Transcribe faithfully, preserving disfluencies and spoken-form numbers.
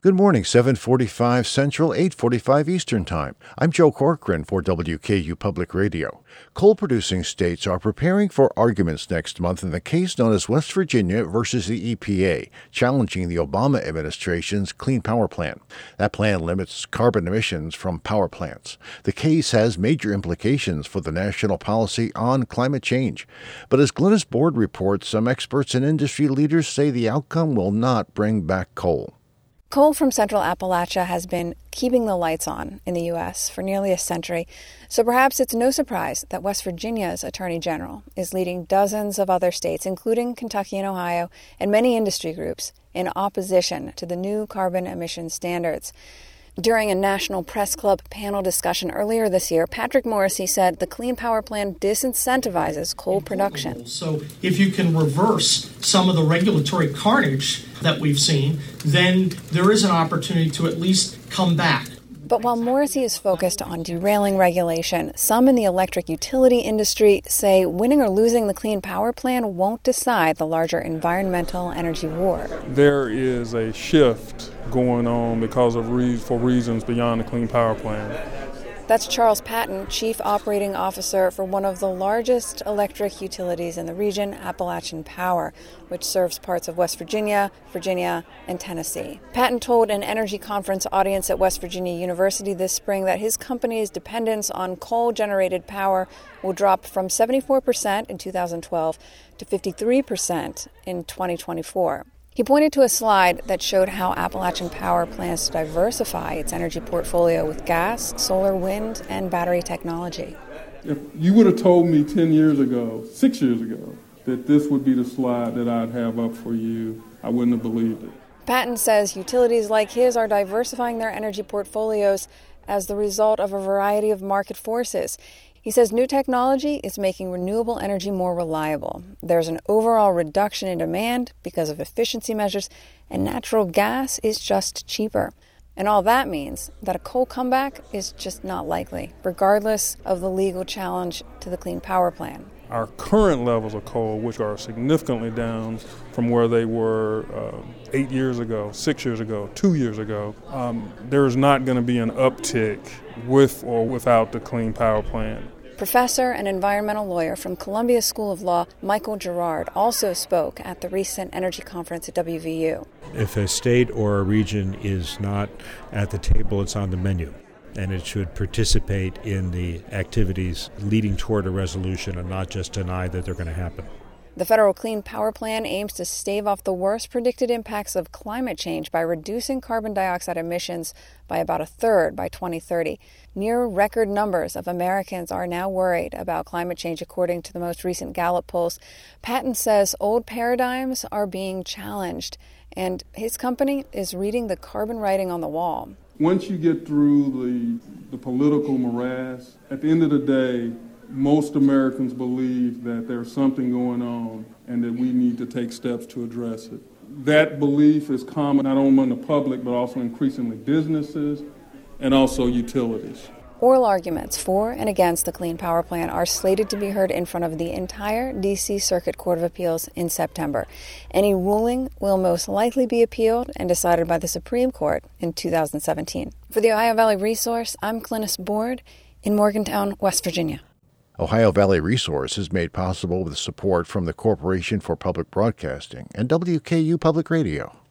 Good morning, seven forty-five Central, eight forty-five Eastern Time. I'm Joe Corcoran for W K U Public Radio. Coal-producing states are preparing for arguments next month in the case known as West Virginia versus the E P A, challenging the Obama administration's Clean Power Plan. That plan limits carbon emissions from power plants. The case has major implications for the national policy on climate change. But as Glynis Board reports, some experts and industry leaders say the outcome will not bring back coal. Coal from Central Appalachia has been keeping the lights on in the U S for nearly a century, so perhaps it's no surprise that West Virginia's Attorney General is leading dozens of other states, including Kentucky and Ohio, and many industry groups in opposition to the new carbon emission standards. During a National Press Club panel discussion earlier this year, Patrick Morrisey said the Clean Power Plan disincentivizes coal production. So if you can reverse some of the regulatory carnage that we've seen, then there is an opportunity to at least come back. But while Morrisey is focused on derailing regulation, some in the electric utility industry say winning or losing the Clean Power Plan won't decide the larger environmental energy war. There is a shift going on because of re- for reasons beyond the Clean Power Plan. That's Charles Patton, Chief Operating Officer for one of the largest electric utilities in the region, Appalachian Power, which serves parts of West Virginia, Virginia, and Tennessee. Patton told an energy conference audience at West Virginia University this spring that his company's dependence on coal-generated power will drop from seventy-four percent in two thousand twelve to fifty-three percent in twenty twenty-four. He pointed to a slide that showed how Appalachian Power plans to diversify its energy portfolio with gas, solar, wind, and battery technology. If you would have told me ten years ago, six years ago, that this would be the slide that I'd have up for you, I wouldn't have believed it. Patton says utilities like his are diversifying their energy portfolios as the result of a variety of market forces. He says new technology is making renewable energy more reliable. There's an overall reduction in demand because of efficiency measures, and natural gas is just cheaper. And all that means that a coal comeback is just not likely, regardless of the legal challenge to the Clean Power Plan. Our current levels of coal, which are significantly down from where they were uh, eight years ago, six years ago, two years ago, um, there's not going to be an uptick with or without the Clean Power Plan. Professor and environmental lawyer from Columbia School of Law, Michael Girard, also spoke at the recent energy conference at W V U. If a state or a region is not at the table, it's on the menu, and it should participate in the activities leading toward a resolution and not just deny that they're going to happen. The federal Clean Power Plan aims to stave off the worst predicted impacts of climate change by reducing carbon dioxide emissions by about a third by twenty thirty. Near record numbers of Americans are now worried about climate change, according to the most recent Gallup polls. Patton says old paradigms are being challenged, and his company is reading the carbon writing on the wall. Once you get through the, the political morass, at the end of the day, most Americans believe that there's something going on and that we need to take steps to address it. That belief is common not only among the public, but also increasingly businesses and also utilities. Oral arguments for and against the Clean Power Plan are slated to be heard in front of the entire D C Circuit Court of Appeals in September. Any ruling will most likely be appealed and decided by the Supreme Court in two thousand seventeen. For the Ohio Valley Resource, I'm Glynis Board in Morgantown, West Virginia. Ohio Valley Resource is made possible with support from the Corporation for Public Broadcasting and W K U Public Radio.